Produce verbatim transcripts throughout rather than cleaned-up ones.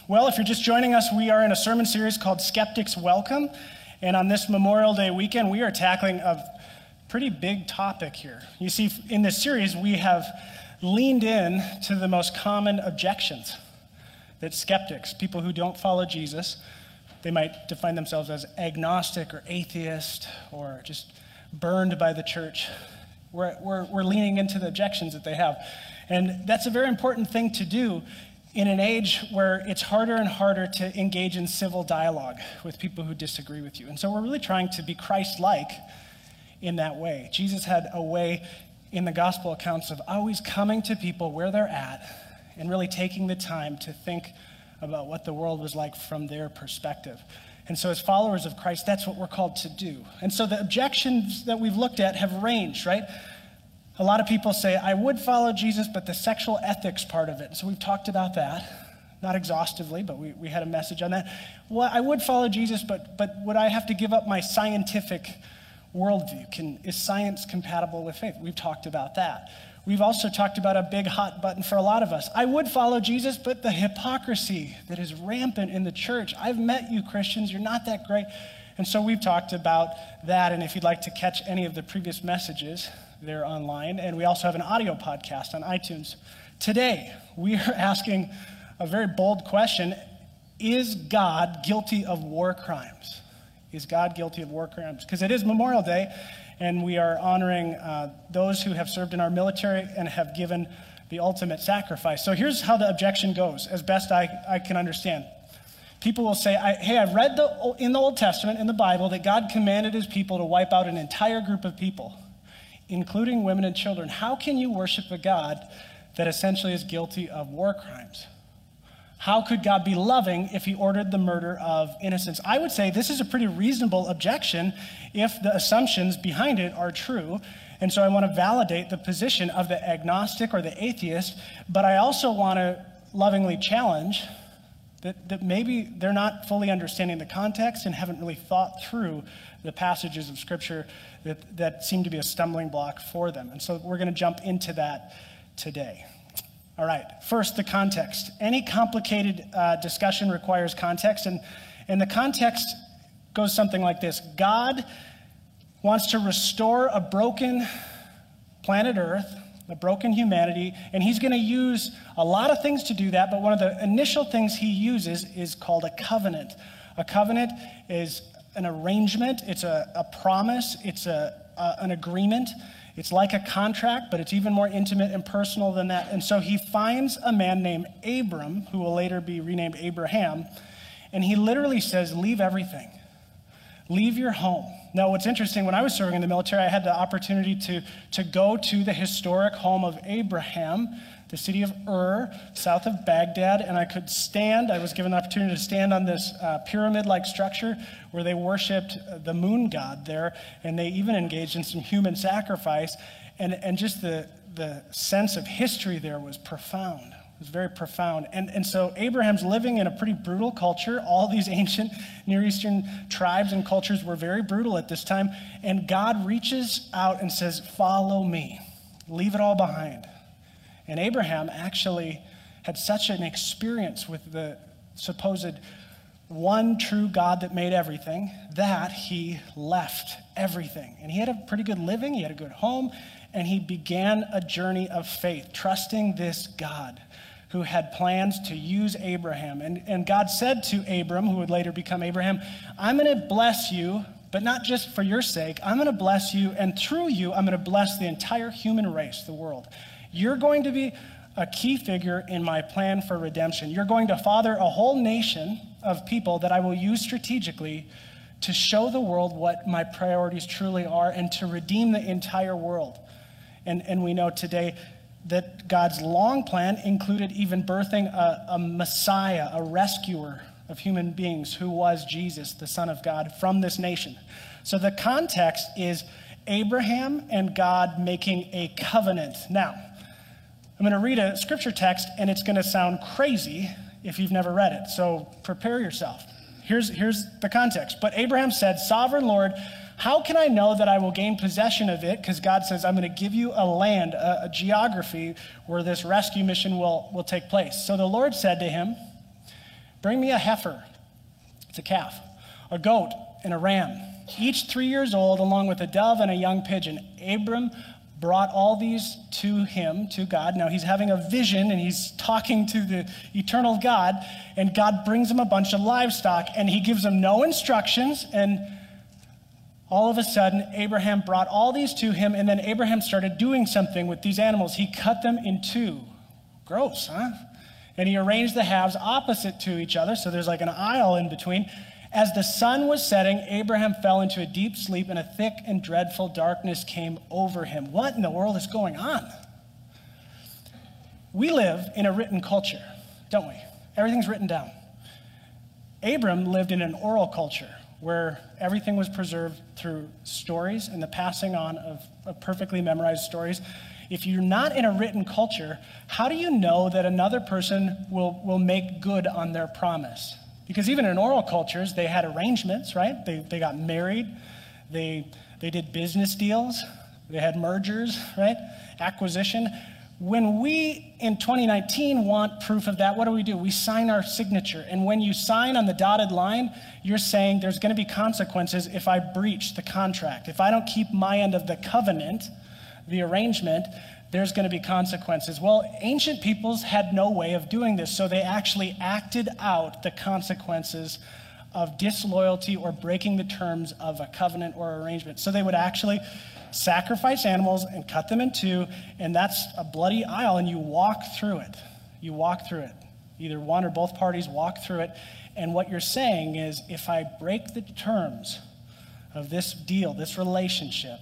Well, if you're just joining us, we are in a sermon series called Skeptics Welcome. And on this Memorial Day weekend, we are tackling a pretty big topic here. You see, in this series, we have leaned in to the most common objections that skeptics, people who don't follow Jesus, they might define themselves as agnostic or atheist or just burned by the church. We're, we're, we're leaning into the objections that they have. And that's a very important thing to do in an age where it's harder and harder to engage in civil dialogue with people who disagree with you. And so we're really trying to be Christ-like in that way. Jesus had a way in the gospel accounts of always coming to people where they're at and really taking the time to think about what the world was like from their perspective. And so as followers of Christ, that's what we're called to do. And so the objections that we've looked at have ranged, right? A lot of people say, I would follow Jesus, but the sexual ethics part of it. So we've talked about that, not exhaustively, but we, we had a message on that. Well, I would follow Jesus, but but would I have to give up my scientific worldview? Can, is science compatible with faith? We've talked about that. We've also talked about a big hot button for a lot of us. I would follow Jesus, but the hypocrisy that is rampant in the church. I've met you Christians, you're not that great. And so we've talked about that, and if you'd like to catch any of the previous messages, they're online. And we also have an audio podcast on iTunes. Today, we are asking a very bold question. Is God guilty of war crimes? Is God guilty of war crimes? Because it is Memorial Day, and we are honoring uh, those who have served in our military and have given the ultimate sacrifice. So here's how the objection goes, as best I, I can understand. People will say, I, hey, I've read the, in the Old Testament, in the Bible, that God commanded his people to wipe out an entire group of people, including women and children. How can you worship a God that essentially is guilty of war crimes? How could God be loving if he ordered the murder of innocents? I would say this is a pretty reasonable objection if the assumptions behind it are true. And so I want to validate the position of the agnostic or the atheist, but I also want to lovingly challenge that, that maybe they're not fully understanding the context and haven't really thought through the passages of Scripture that, that seem to be a stumbling block for them. And so we're going to jump into that today. All right, first, the context. Any complicated uh, discussion requires context, and, and the context goes something like this. God wants to restore a broken planet Earth, a broken humanity, and he's going to use a lot of things to do that, but one of the initial things he uses is called a covenant. A covenant is an arrangement, it's a, a promise, it's a, a, an agreement. It's like a contract, but it's even more intimate and personal than that. And so he finds a man named Abram, who will later be renamed Abraham, and he literally says, leave everything. Leave your home. Now, what's interesting, when I was serving in the military, I had the opportunity to, to go to the historic home of Abraham, the city of Ur, south of Baghdad, and I could stand, I was given the opportunity to stand on this uh, pyramid-like structure where they worshipped the moon god there, and they even engaged in some human sacrifice, and, and just the, the sense of history there was profound. It was very profound. And, and so Abraham's living in a pretty brutal culture. All these ancient Near Eastern tribes and cultures were very brutal at this time, and God reaches out and says, follow me. Leave it all behind. And Abraham actually had such an experience with the supposed one true God that made everything that he left everything. And he had a pretty good living, he had a good home, and he began a journey of faith, trusting this God who had plans to use Abraham. And, and God said to Abram, who would later become Abraham, I'm going to bless you, but not just for your sake. I'm going to bless you, and through you, I'm going to bless the entire human race, the world. You're going to be a key figure in my plan for redemption. You're going to father a whole nation of people that I will use strategically to show the world what my priorities truly are and to redeem the entire world. And, and we know today that God's long plan included even birthing a, a Messiah, a rescuer of human beings who was Jesus, the Son of God, from this nation. So the context is Abraham and God making a covenant. Now, I'm going to read a scripture text, and it's going to sound crazy if you've never read it. So prepare yourself. Here's, here's the context. But Abraham said, Sovereign Lord, how can I know that I will gain possession of it? Because God says, I'm going to give you a land, a, a geography where this rescue mission will, will take place. So the Lord said to him, Bring me a heifer, it's a calf, a goat, and a ram, each three years old, along with a dove and a young pigeon. Abram brought all these to him, to God. Now he's having a vision and he's talking to the eternal God, and God brings him a bunch of livestock and he gives him no instructions. And all of a sudden, Abraham brought all these to him, and then Abraham started doing something with these animals. He cut them in two. Gross, huh? And he arranged the halves opposite to each other, so there's like an aisle in between. As the sun was setting, Abraham fell into a deep sleep, and a thick and dreadful darkness came over him. What in the world is going on? We live in a written culture, don't we? Everything's written down. Abram lived in an oral culture where everything was preserved through stories and the passing on of, of perfectly memorized stories. If you're not in a written culture, how do you know that another person will, will make good on their promise? Because even in oral cultures, they had arrangements, right? They, they got married, they, they did business deals, they had mergers, right? Acquisition. When we, in twenty nineteen, want proof of that, what do we do? We sign our signature. And when you sign on the dotted line, you're saying there's going to be consequences if I breach the contract. If I don't keep my end of the covenant, the arrangement, there's going to be consequences. Well, ancient peoples had no way of doing this, so they actually acted out the consequences of disloyalty or breaking the terms of a covenant or arrangement. So they would actually sacrifice animals and cut them in two, and that's a bloody aisle, and you walk through it. You walk through it. Either one or both parties walk through it, and what you're saying is, if I break the terms of this deal, this relationship,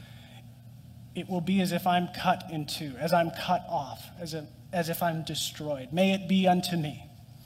it will be as if I'm cut in two, as I'm cut off, as if, as if I'm destroyed. May it be unto me.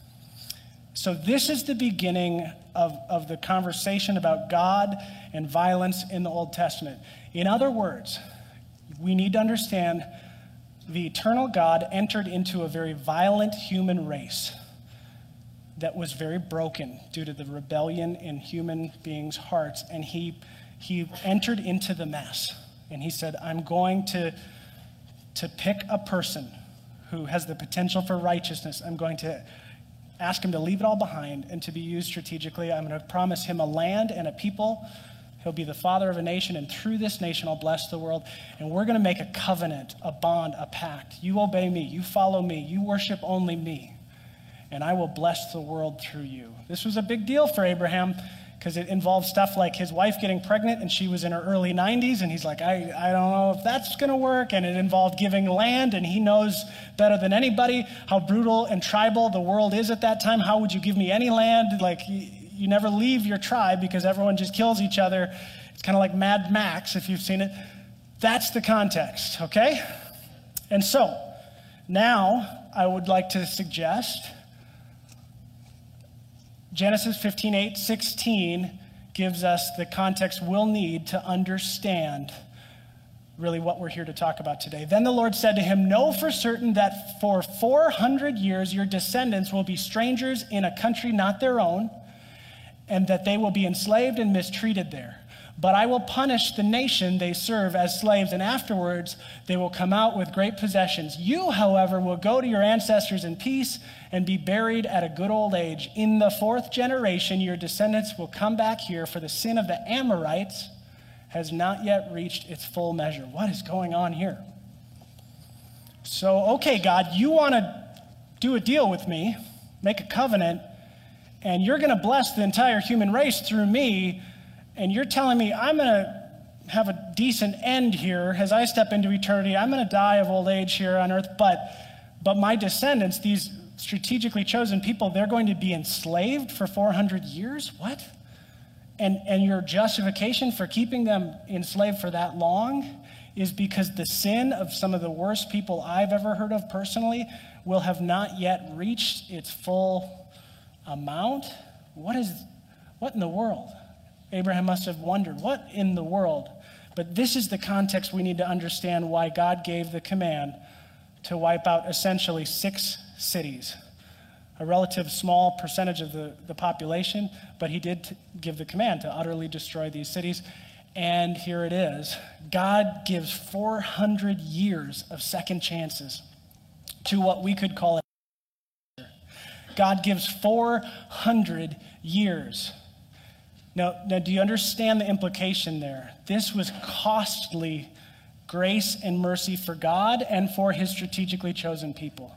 So this is the beginning of, of the conversation about God and violence in the Old Testament. In other words, we need to understand the eternal God entered into a very violent human race that was very broken due to the rebellion in human beings' hearts, and he, he entered into the mess. And he said, I'm going to, to pick a person who has the potential for righteousness. I'm going to ask him to leave it all behind and to be used strategically. I'm going to promise him a land and a people. He'll be the father of a nation, and through this nation I'll bless the world. And we're going to make a covenant, a bond, a pact. You obey me, you follow me, you worship only me, and I will bless the world through you. This was a big deal for Abraham because it involved stuff like his wife getting pregnant, and she was in her early nineties, and he's like, I, I don't know if that's going to work. And it involved giving land, and he knows better than anybody how brutal and tribal the world is at that time. How would you give me any land? Like, you, you never leave your tribe because everyone just kills each other. It's kind of like Mad Max, if you've seen it. That's the context, okay? And so, now I would like to suggest Genesis fifteen, eight, sixteen gives us the context we'll need to understand really what we're here to talk about today. Then the Lord said to him, know for certain that for four hundred years your descendants will be strangers in a country not their own, and that they will be enslaved and mistreated there. But I will punish the nation they serve as slaves, and afterwards they will come out with great possessions. You, however, will go to your ancestors in peace and be buried at a good old age. In the fourth generation, your descendants will come back here, for the sin of the Amorites has not yet reached its full measure. What is going on here? So, okay, God, you want to do a deal with me, make a covenant, and you're going to bless the entire human race through me. And you're telling me I'm going to have a decent end here as I step into eternity. I'm going to die of old age here on earth, but but my descendants, these strategically chosen people, they're going to be enslaved for four hundred years? What? And, and your justification for keeping them enslaved for that long is because the sin of some of the worst people I've ever heard of personally will have not yet reached its full amount? What is, what in the world? Abraham must have wondered, what in the world? But this is the context we need to understand why God gave the command to wipe out essentially six cities, a relative small percentage of the, the population, but he did t- give the command to utterly destroy these cities. And here it is. God gives four hundred years of second chances to what we could call it. God gives four hundred years. Now, now, do you understand the implication there? This was costly grace and mercy for God and for his strategically chosen people.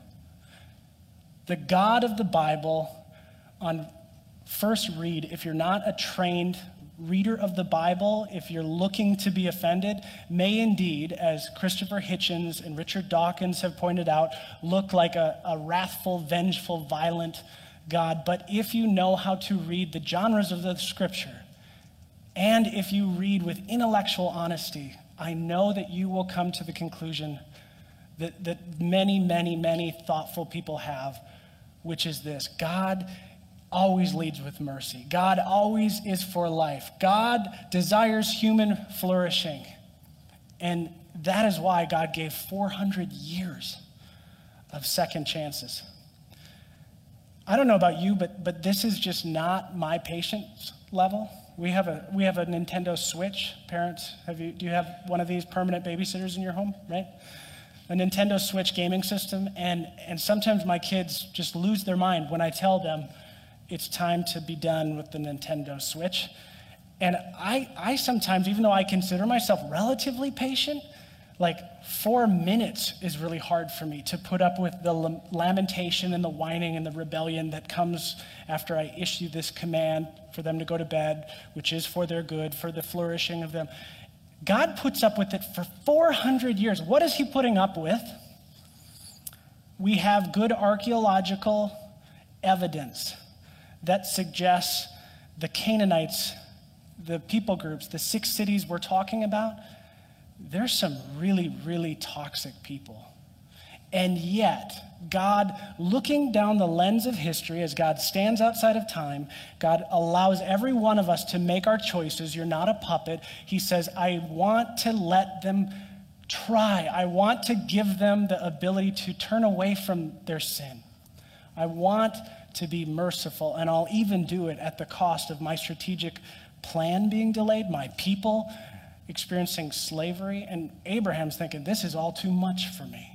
The God of the Bible, on first read, if you're not a trained reader of the Bible, if you're looking to be offended, may indeed, as Christopher Hitchens and Richard Dawkins have pointed out, look like a, a wrathful, vengeful, violent God. But if you know how to read the genres of the scripture, and if you read with intellectual honesty, I know that you will come to the conclusion that, that many, many, many thoughtful people have, which is this: God always leads with mercy. God always is for life. God desires human flourishing. And that is why God gave four hundred years of second chances. I don't know about you, but but this is just not my patience level. We have a we have a Nintendo Switch. Parents, have you do you have one of these permanent babysitters in your home, right? A Nintendo Switch gaming system, and and sometimes my kids just lose their mind when I tell them it's time to be done with the Nintendo Switch. And I I sometimes, even though I consider myself relatively patient, like four minutes is really hard for me to put up with the lamentation and the whining and the rebellion that comes after I issue this command for them to go to bed, which is for their good, for the flourishing of them. God puts up with it for four hundred years. What is he putting up with? We have good archaeological evidence that suggests the Canaanites, the people groups, the six cities we're talking about, there's some really, really toxic people. And yet, God, looking down the lens of history, as God stands outside of time, God allows every one of us to make our choices. You're not a puppet. He says, I want to let them try. I want to give them the ability to turn away from their sin. I want to be merciful, and I'll even do it at the cost of my strategic plan being delayed, my people experiencing slavery. And Abraham's thinking, this is all too much for me.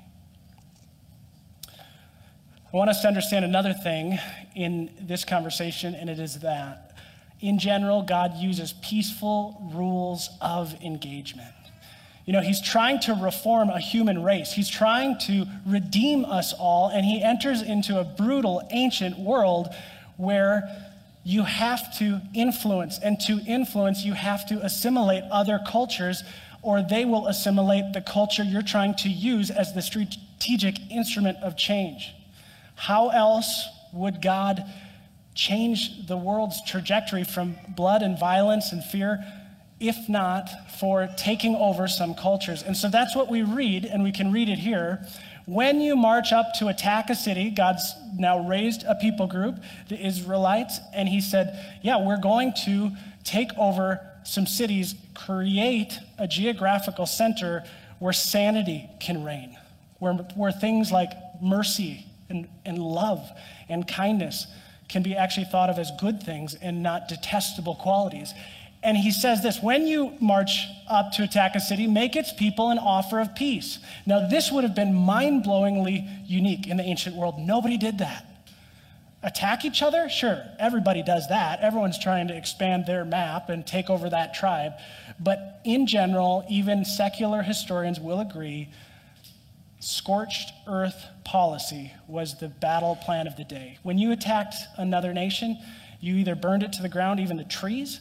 I want us to understand another thing in this conversation, and it is that, in general, God uses peaceful rules of engagement. You know, he's trying to reform a human race. He's trying to redeem us all, and he enters into a brutal, ancient world where you have to influence, and to influence, you have to assimilate other cultures, or they will assimilate the culture you're trying to use as the strategic instrument of change. How else would God change the world's trajectory from blood and violence and fear, if not for taking over some cultures? And so that's what we read, and we can read it here. When you march up to attack a city, God's now raised a people group, the Israelites, and he said, yeah, we're going to take over some cities, create a geographical center where sanity can reign, where, where things like mercy and, and love and kindness can be actually thought of as good things and not detestable qualities. And he says this: when you march up to attack a city, make its people an offer of peace. Now, this would have been mind-blowingly unique in the ancient world. Nobody did that. Attack each other? Sure, everybody does that. Everyone's trying to expand their map and take over that tribe. But in general, even secular historians will agree, scorched earth policy was the battle plan of the day. When you attacked another nation, you either burned it to the ground, even the trees,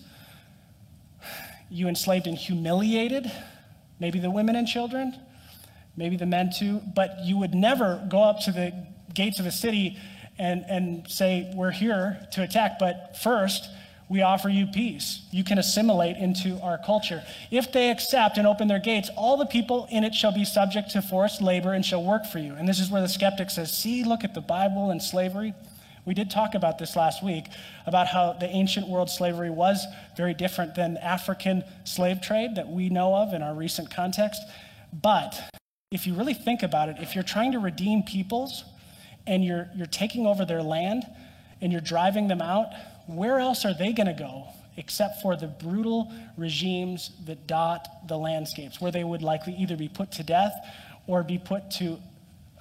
you enslaved and humiliated, maybe the women and children, maybe the men too, but you would never go up to the gates of a city and, and say, we're here to attack, but first, we offer you peace. You can assimilate into our culture. If they accept and open their gates, all the people in it shall be subject to forced labor and shall work for you. And this is where the skeptic says, see, look at the Bible and slavery. We did talk about this last week, about how the ancient world slavery was very different than African slave trade that we know of in our recent context. But if you really think about it, if you're trying to redeem peoples and you're, you're taking over their land and you're driving them out, where else are they going to go except for the brutal regimes that dot the landscapes, where they would likely either be put to death or be put to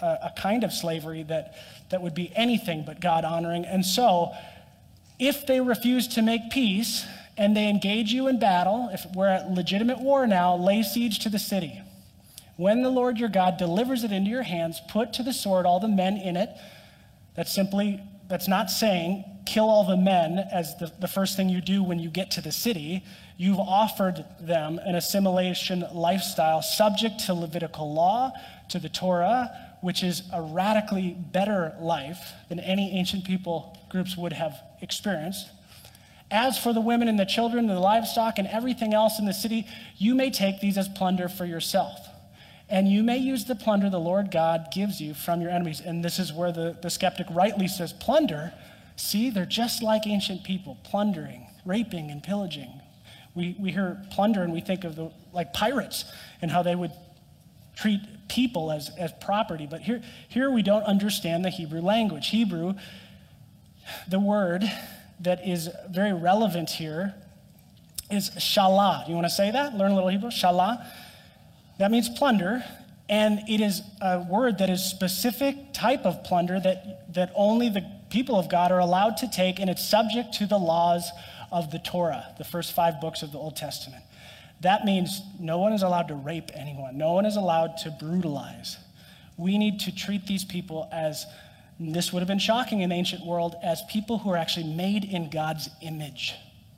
a, a kind of slavery that, that would be anything but God-honoring. And so, if they refuse to make peace and they engage you in battle, if we're at legitimate war now, lay siege to the city. When the Lord your God delivers it into your hands, put to the sword all the men in it. That's simply, that's not saying kill all the men as the, the first thing you do when you get to the city. You've offered them an assimilation lifestyle subject to Levitical law, to the Torah, which is a radically better life than any ancient people groups would have experienced. As for the women and the children and the livestock and everything else in the city, you may take these as plunder for yourself. And you may use the plunder the Lord God gives you from your enemies. And this is where the, the skeptic rightly says, plunder? See, they're just like ancient people, plundering, raping, and pillaging. We, we hear plunder and we think of the like pirates and how they would treat people as, as property. But here, here we don't understand the Hebrew language. Hebrew, the word that is very relevant here is shalah. Do you want to say that? Learn a little Hebrew? Shalah. That means plunder, and it is a word that is specific type of plunder that, that only the people of God are allowed to take, and it's subject to the laws of the Torah, the first five books of the Old Testament. That means no one is allowed to rape anyone. No one is allowed to brutalize. We need to treat these people as, this would have been shocking in the ancient world, as people who are actually made in God's image.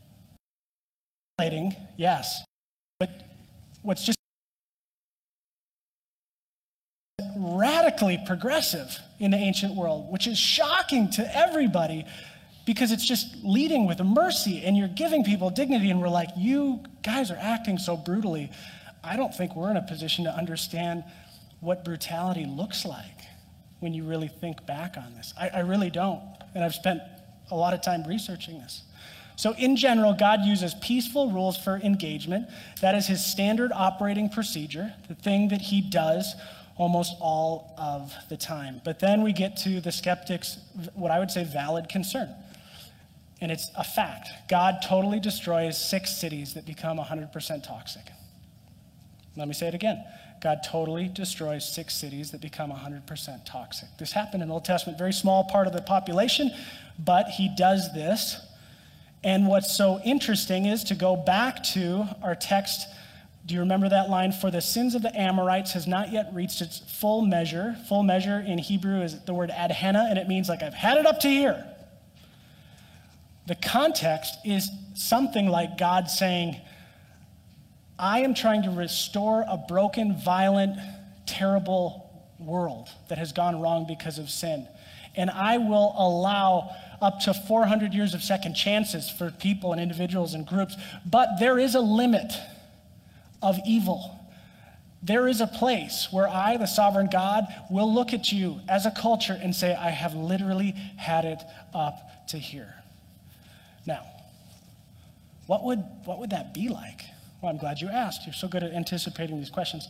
Yes, but what's just radically progressive in the ancient world, which is shocking to everybody because it's just leading with mercy and you're giving people dignity, and we're like, you guys are acting so brutally. I don't think we're in a position to understand what brutality looks like when you really think back on this. I, I really don't, and I've spent a lot of time researching this. So in general, God uses peaceful rules for engagement. That is his standard operating procedure, the thing that he does almost all of the time. But then we get to the skeptic's, what I would say, valid concern. And it's a fact. God totally destroys six cities that become one hundred percent toxic. Let me say it again. God totally destroys six cities that become one hundred percent toxic. This happened in the Old Testament, very small part of the population, but he does this. And what's so interesting is to go back to our text. Do you remember that line? For the sins of the Amorites has not yet reached its full measure. Full measure in Hebrew is the word adhena, and it means like I've had it up to here. The context is something like God saying, I am trying to restore a broken, violent, terrible world that has gone wrong because of sin. And I will allow up to four hundred years of second chances for people and individuals and groups. But there is a limit of evil. There is a place where I, the sovereign God, will look at you as a culture and say, I have literally had it up to here. Now, what would, what would that be like? Well, I'm glad you asked. You're so good at anticipating these questions.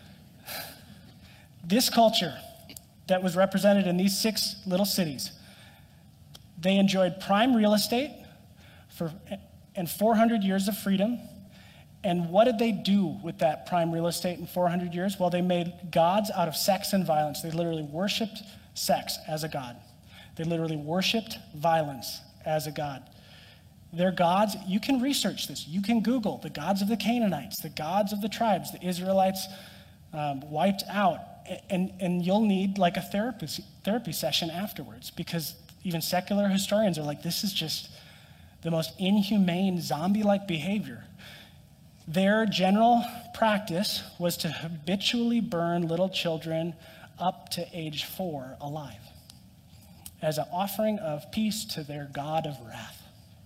This culture that was represented in these six little cities, they enjoyed prime real estate for, and four hundred years of freedom. And what did they do with that prime real estate in four hundred years? Well, they made gods out of sex and violence. They literally worshiped sex as a god. They literally worshiped violence as a god. Their gods, you can research this. You can Google the gods of the Canaanites, the gods of the tribes the Israelites um, wiped out. And, and you'll need like a therapy, therapy session afterwards, because even secular historians are like, this is just the most inhumane, zombie-like behavior. Their general practice was to habitually burn little children up to age four alive as an offering of peace to their God of wrath.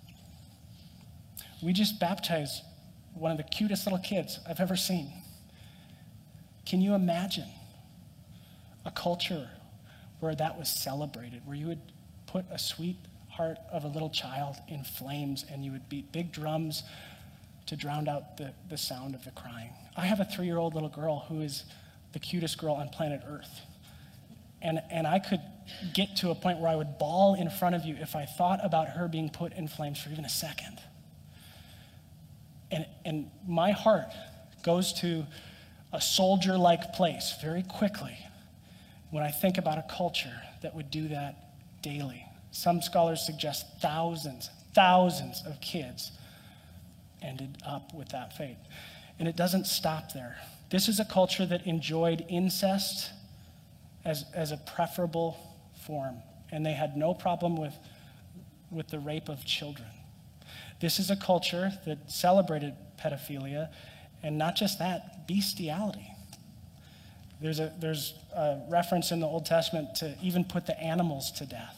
We just baptized one of the cutest little kids I've ever seen. Can you imagine a culture where that was celebrated, where you would put a sweet heart of a little child in flames and you would beat big drums to drown out the, the sound of the crying? I have a three-year-old little girl who is the cutest girl on planet Earth. And, and I could get to a point where I would bawl in front of you if I thought about her being put in flames for even a second. And, and my heart goes to a soldier-like place very quickly, when I think about a culture that would do that daily. Some scholars suggest thousands, thousands of kids ended up with that fate. And it doesn't stop there. This is a culture that enjoyed incest as, as a preferable form, and they had no problem with, with the rape of children. This is a culture that celebrated pedophilia, and not just that, bestiality. There's a, there's a reference in the Old Testament to even put the animals to death.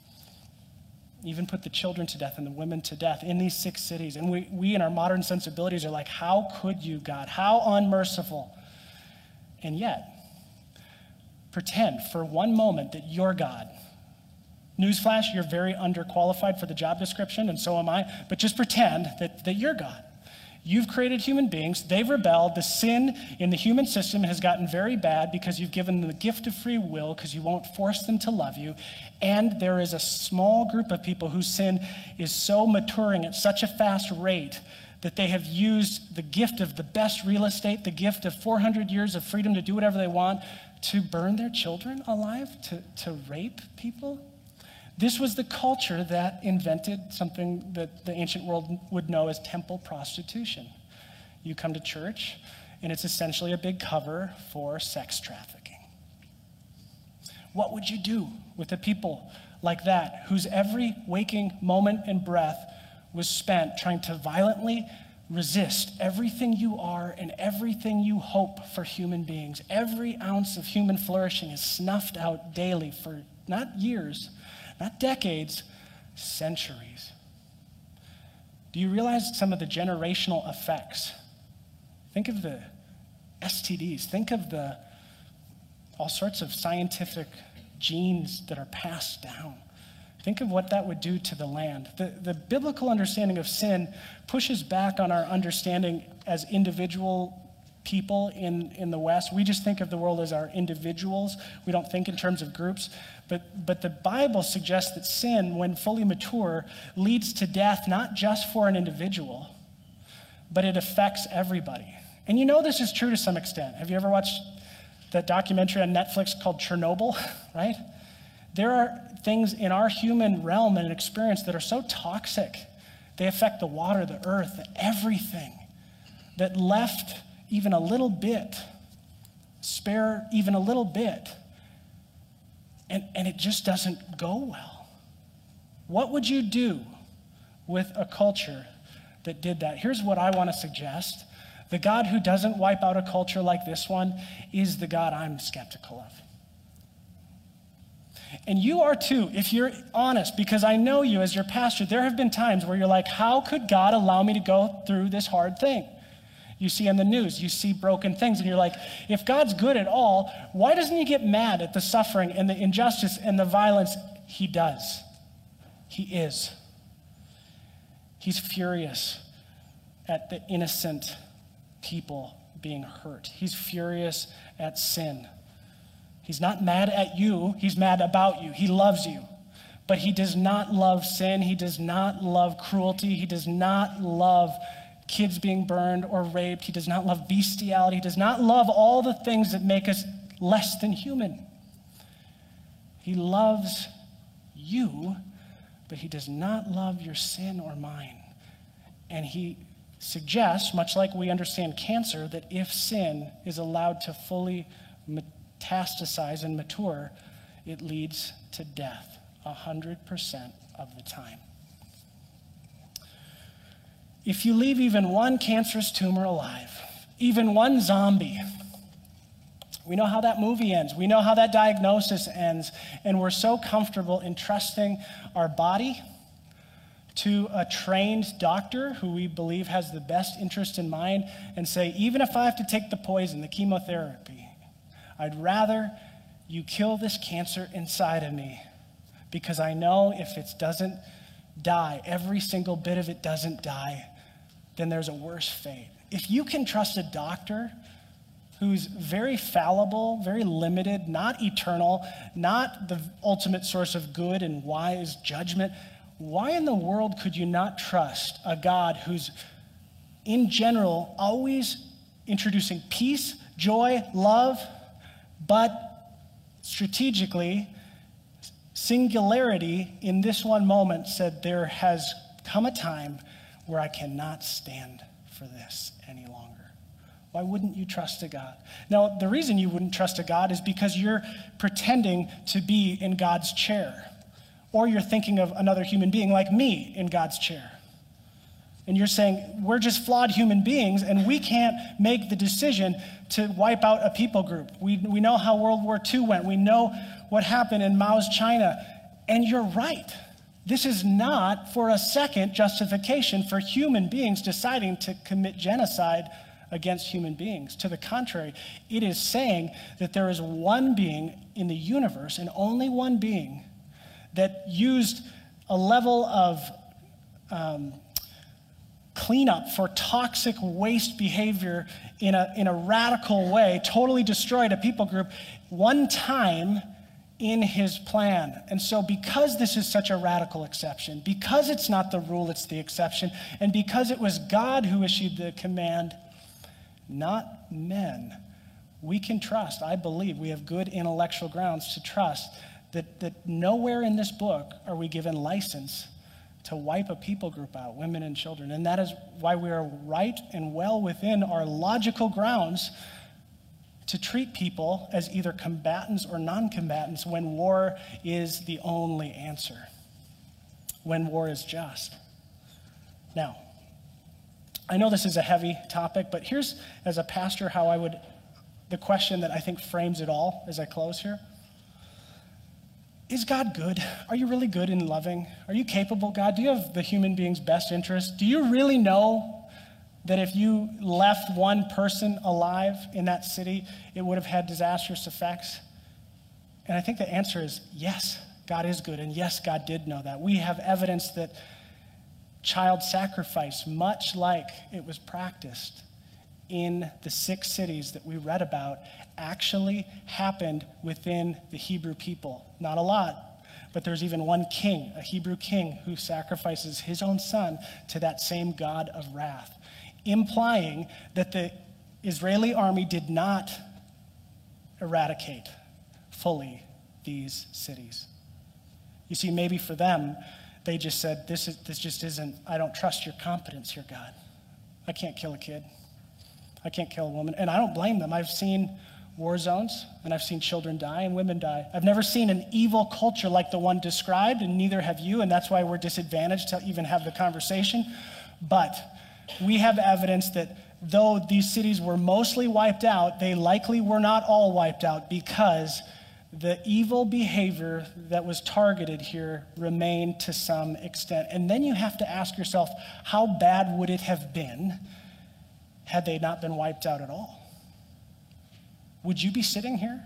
Even put the children to death and the women to death in these six cities. And we, we in our modern sensibilities are like, how could you, God? How unmerciful? And yet, pretend for one moment that you're God. Newsflash, you're very underqualified for the job description, and so am I. But just pretend that, that you're God. You've created human beings. They've rebelled. The sin in the human system has gotten very bad because you've given them the gift of free will because you won't force them to love you. And there is a small group of people whose sin is so maturing at such a fast rate that they have used the gift of the best real estate, the gift of four hundred years of freedom to do whatever they want, to burn their children alive, to, to rape people. This was the culture that invented something that the ancient world would know as temple prostitution. You come to church, and it's essentially a big cover for sex trafficking. What would you do with a people like that, whose every waking moment and breath was spent trying to violently resist everything you are and everything you hope for human beings? Every ounce of human flourishing is snuffed out daily for not years, not decades, centuries. Do you realize some of the generational effects? Think of the S T Ds. Think of the all sorts of scientific genes that are passed down. Think of what that would do to the land. The, the biblical understanding of sin pushes back on our understanding as individual people in, in the West. We just think of the world as our individuals. We don't think in terms of groups. But, but the Bible suggests that sin, when fully mature, leads to death not just for an individual, but it affects everybody. And you know this is true to some extent. Have you ever watched that documentary on Netflix called Chernobyl, right? There are things in our human realm and experience that are so toxic. They affect the water, the earth, everything, that left even a little bit, spare even a little bit, and, and it just doesn't go well. What would you do with a culture that did that? Here's what I want to suggest. The God who doesn't wipe out a culture like this one is the God I'm skeptical of. And you are too, if you're honest, because I know you as your pastor. There have been times where you're like, how could God allow me to go through this hard thing? You see in the news, you see broken things, and you're like, if God's good at all, why doesn't he get mad at the suffering and the injustice and the violence? He does. He is. He's furious at the innocent people being hurt. He's furious at sin. He's not mad at you. He's mad about you. He loves you. But he does not love sin. He does not love cruelty. He does not love kids being burned or raped. He does not love bestiality. He does not love all the things that make us less than human. He loves you, but he does not love your sin or mine. And he suggests, much like we understand cancer, that if sin is allowed to fully metastasize and mature, it leads to death one hundred percent of the time. If you leave even one cancerous tumor alive, even one zombie, we know how that movie ends. We know how that diagnosis ends. And we're so comfortable in trusting our body to a trained doctor who we believe has the best interest in mind and say, even if I have to take the poison, the chemotherapy, I'd rather you kill this cancer inside of me, because I know if it doesn't die, every single bit of it doesn't die, then there's a worse fate. If you can trust a doctor who's very fallible, very limited, not eternal, not the ultimate source of good and wise judgment, why in the world could you not trust a God who's, in general, always introducing peace, joy, love, but strategically, singularity in this one moment said, there has come a time where I cannot stand for this any longer. Why wouldn't you trust a God? Now, the reason you wouldn't trust a God is because you're pretending to be in God's chair. Or you're thinking of another human being like me in God's chair. And you're saying, we're just flawed human beings, and we can't make the decision to wipe out a people group. We, we know how World War Two went. We know what happened in Mao's China. And you're right. This is not, for a second, justification for human beings deciding to commit genocide against human beings. To the contrary, it is saying that there is one being in the universe, and only one being, that used a level of um, cleanup for toxic waste behavior in a, in a radical way, totally destroyed a people group one time in his plan. And so because this is such a radical exception, because it's not the rule, it's the exception, and because it was God who issued the command, not men, we can trust, I believe, we have good intellectual grounds to trust that, that nowhere in this book are we given license to wipe a people group out, women and children. And that is why we are right and well within our logical grounds to treat people as either combatants or non-combatants when war is the only answer, when war is just. Now, I know this is a heavy topic, but here's, as a pastor, how I would, the question that I think frames it all as I close here. Is God good? Are you really good and loving? Are you capable, God? Do you have the human being's best interest? Do you really know that if you left one person alive in that city, it would have had disastrous effects? And I think the answer is yes, God is good. And yes, God did know that. We have evidence that child sacrifice, much like it was practiced in the six cities that we read about, actually happened within the Hebrew people. Not a lot, but there's even one king, a Hebrew king, who sacrifices his own son to that same God of wrath, implying that the Israeli army did not eradicate fully these cities. You see, maybe for them, they just said, this is this just isn't, I don't trust your competence here, God. I can't kill a kid. I can't kill a woman. And I don't blame them. I've seen war zones, and I've seen children die and women die. I've never seen an evil culture like the one described, and neither have you, and that's why we're disadvantaged to even have the conversation. But we have evidence that though these cities were mostly wiped out, they likely were not all wiped out, because the evil behavior that was targeted here remained to some extent. And then you have to ask yourself, how bad would it have been had they not been wiped out at all? Would you be sitting here?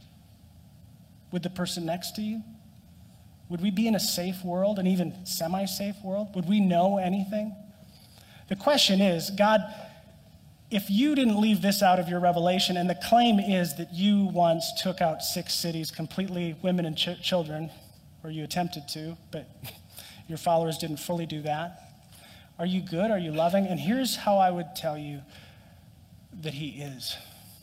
Would the person next to you? Would we be in a safe world, an even semi-safe world? Would we know anything? The question is, God, if you didn't leave this out of your revelation, and the claim is that you once took out six cities completely, women and ch- children, or you attempted to, but your followers didn't fully do that. Are you good? Are you loving? And here's how I would tell you that he is.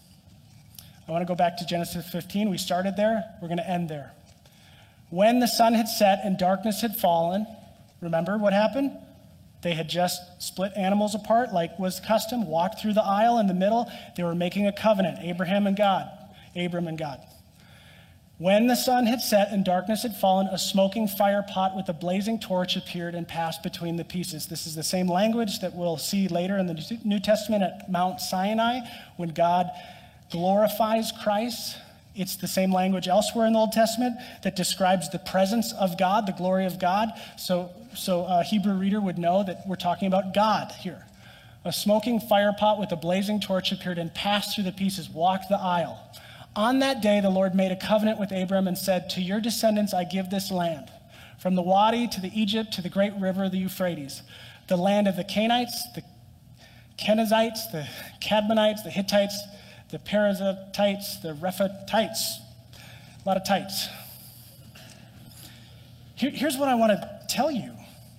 I want to go back to Genesis fifteen. We started there. We're going to end there. When the sun had set and darkness had fallen, remember what happened? They had just split animals apart like was custom, walked through the aisle in the middle. They were making a covenant, Abraham and God, Abram and God. When the sun had set and darkness had fallen, a smoking fire pot with a blazing torch appeared and passed between the pieces. This is the same language that we'll see later in the New Testament at Mount Sinai when God glorifies Christ. It's the same language elsewhere in the Old Testament that describes the presence of God, the glory of God. So, so a Hebrew reader would know that we're talking about God here. A smoking fire pot with a blazing torch appeared and passed through the pieces, walked the aisle. On that day, the Lord made a covenant with Abram and said, to your descendants I give this land, from the Wadi to the Egypt to the great river, the Euphrates, the land of the Canaanites, the Kenizzites, the Cadmonites, the Hittites, the Perizzites, the Rephaites, a lot of tights. Here, here's what I want to tell you.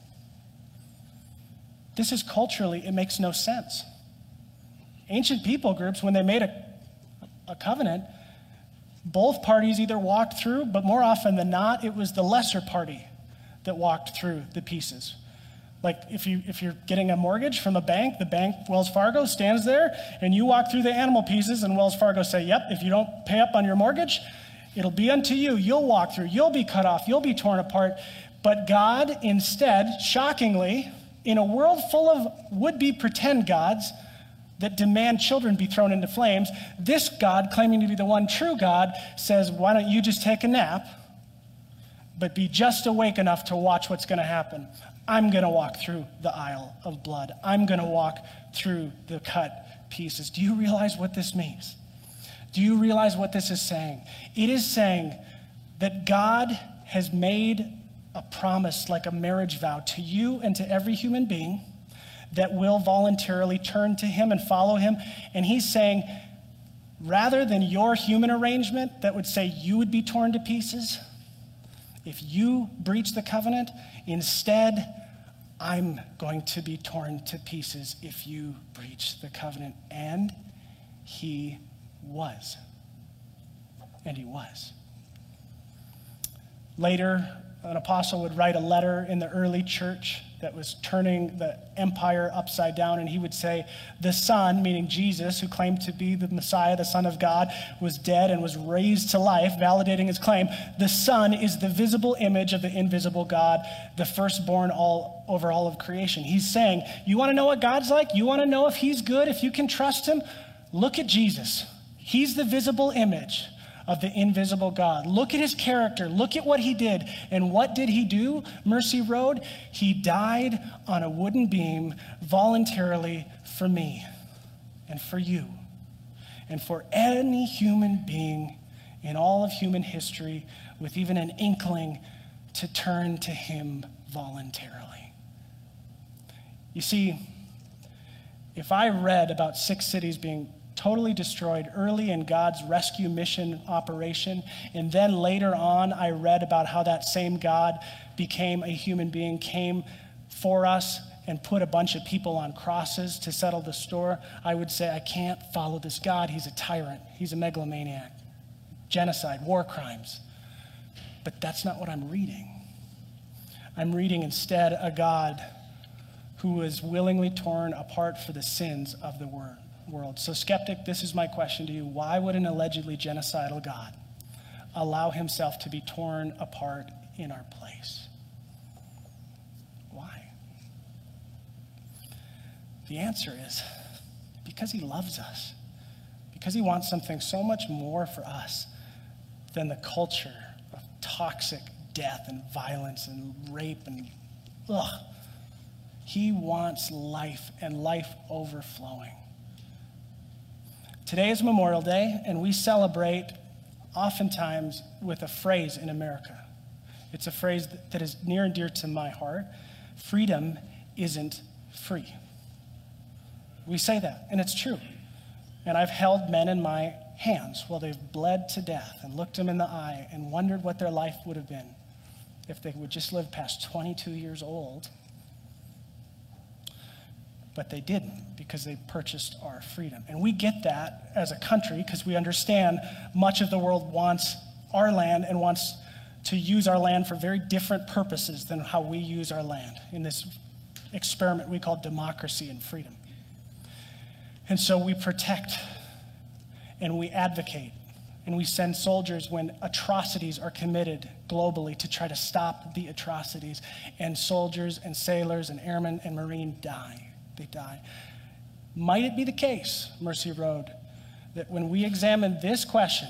This is culturally, it makes no sense. Ancient people groups, when they made a, a covenant, Both parties either walked through, but more often than not, it was the lesser party that walked through the pieces. Like if, you, if you're getting a mortgage from a bank, the bank, Wells Fargo, stands there, and you walk through the animal pieces, and Wells Fargo say, yep, if you don't pay up on your mortgage, it'll be unto you. You'll walk through. You'll be cut off. You'll be torn apart. But God, instead, shockingly, in a world full of would-be pretend gods that demand children be thrown into flames, this God, claiming to be the one true God, says, why don't you just take a nap, but be just awake enough to watch what's going to happen. I'm going to walk through the aisle of blood. I'm going to walk through the cut pieces. Do you realize what this means? Do you realize what this is saying? It is saying that God has made a promise like a marriage vow to you and to every human being that will voluntarily turn to him and follow him. And he's saying, rather than your human arrangement that would say you would be torn to pieces, if you breach the covenant, instead, I'm going to be torn to pieces if you breach the covenant. And he was. And he was. Later, an apostle would write a letter in the early church that was turning the empire upside down, and he would say, the Son, meaning Jesus, who claimed to be the Messiah, the Son of God, was dead and was raised to life, validating his claim. The Son is the visible image of the invisible God, the firstborn all over all of creation. He's saying, you want to know what God's like? You want to know if he's good, if you can trust him? Look at Jesus. He's the visible image of the invisible God. Look at his character. Look at what he did. And what did he do? Mercy Road. He died on a wooden beam voluntarily for me and for you and for any human being in all of human history with even an inkling to turn to him voluntarily. You see, if I read about six cities being totally destroyed early in God's rescue mission operation, and then later on I read about how that same God became a human being, came for us and put a bunch of people on crosses to settle the score, I would say I can't follow this God. He's a tyrant. He's a megalomaniac. Genocide, war crimes. But that's not what I'm reading. I'm reading instead a God who was willingly torn apart for the sins of the world. world. So, skeptic, this is my question to you. Why would an allegedly genocidal God allow himself to be torn apart in our place? Why? The answer is because he loves us. Because he wants something so much more for us than the culture of toxic death and violence and rape and ugh. He wants life and life overflowing. Today is Memorial Day, and we celebrate oftentimes with a phrase in America. It's a phrase that, that is near and dear to my heart. Freedom isn't free. We say that, and it's true. And I've held men in my hands while they've bled to death and looked them in the eye and wondered what their life would have been if they would just live past twenty-two years old. But they didn't, because they purchased our freedom. And we get that as a country because we understand much of the world wants our land and wants to use our land for very different purposes than how we use our land in this experiment we call democracy and freedom. And so we protect and we advocate and we send soldiers when atrocities are committed globally to try to stop the atrocities. And soldiers and sailors and airmen and Marine die. They die. Might it be the case, Mercy Road, that when we examine this question,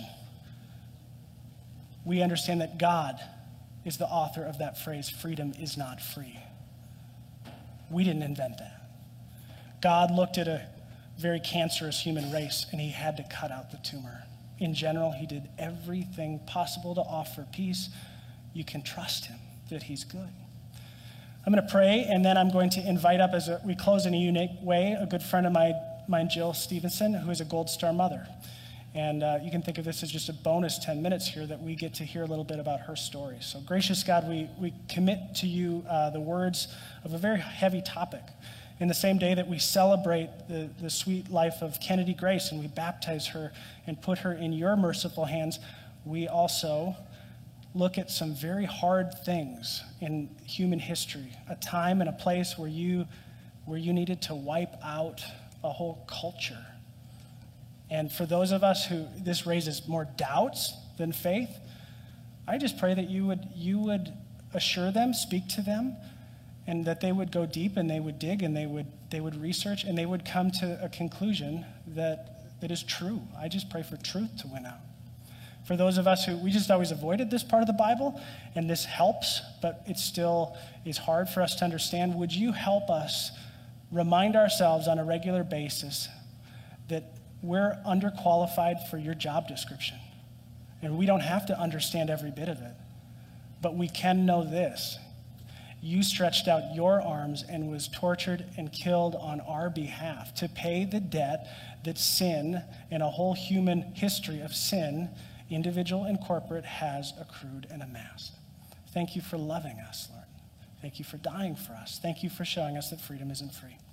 we understand that God is the author of that phrase, freedom is not free. We didn't invent that. God looked at a very cancerous human race and he had to cut out the tumor. In general, he did everything possible to offer peace. You can trust him that he's good. I'm going to pray, and then I'm going to invite up, as a, we close in a unique way, a good friend of my, mine, Jill Stevenson, who is a Gold Star mother. And uh, you can think of this as just a bonus ten minutes here that we get to hear a little bit about her story. So gracious God, we, we commit to you uh, the words of a very heavy topic. In the same day that we celebrate the, the sweet life of Kennedy Grace and we baptize her and put her in your merciful hands, we also look at some very hard things in human history, a time and a place where you where you needed to wipe out a whole culture. And for those of us who this raises more doubts than faith, I just pray that you would you would assure them, speak to them, and that they would go deep and they would dig and they would they would research and they would come to a conclusion that that is true. I just pray for truth to win out. For those of us who, we just always avoided this part of the Bible, and this helps, but it still is hard for us to understand, would you help us remind ourselves on a regular basis that we're underqualified for your job description, and we don't have to understand every bit of it, but we can know this. You stretched out your arms and was tortured and killed on our behalf to pay the debt that sin and a whole human history of sin, individual and corporate, has accrued and amassed. Thank you for loving us, Lord. Thank you for dying for us. Thank you for showing us that freedom isn't free.